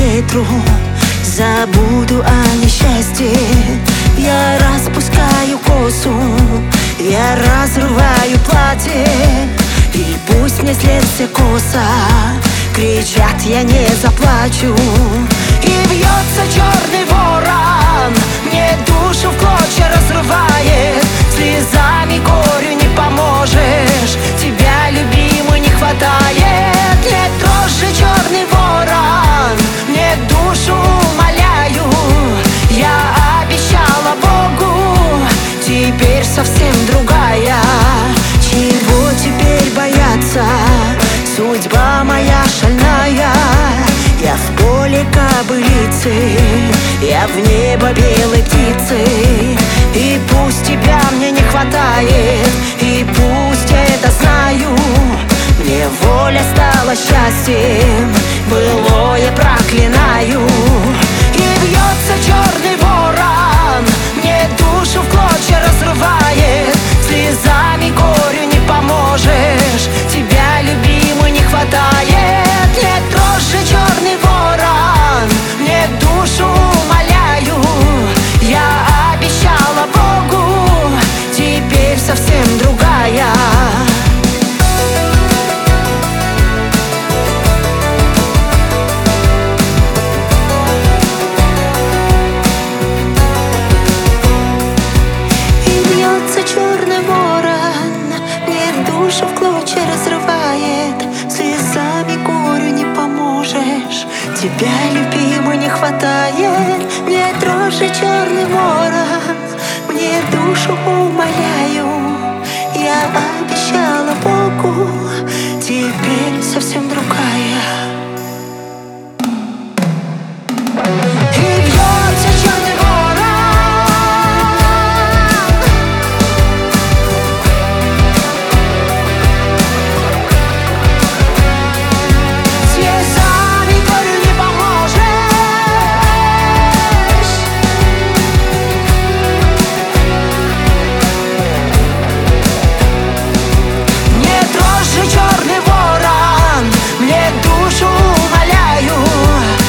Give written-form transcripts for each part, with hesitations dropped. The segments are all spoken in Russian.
ветру, забуду о несчастье. Я распускаю косу, я разрываю платье, и пусть мне след все косо кричат, я не заплачу. И бьется черный ворон, мне душу в клочья разрывает. Слезами горю не поможешь, тебя, любимый, не хватает. Не трожь, черный ворон, мне душу умоляю. Я обещала Богу, теперь совсем другая. Чего теперь бояться? Судьба моя шальная. Я в поле кобылицы, я в небо белой птицы. И пусть тебя мне не хватает, и пусть я это знаю, мне воля стала счастьем, былое проклинаю. И бьется черный ворон, мне душу в клочья разрывает. Слезами горю не поможешь, тебя, любимый, не хватает. Не трожь, черный ворон, мне душу умоляю. Я обещала Богу, теперь совсем другая. Черный ворон, мне душу в клочья разрывает. Слезами горю не поможешь, тебя, любимый, не хватает. Не трожь, черный ворон, мне душу умоляю. Я обещала Богу, теперь совсем другая.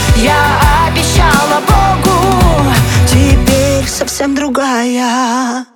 Совсем другая.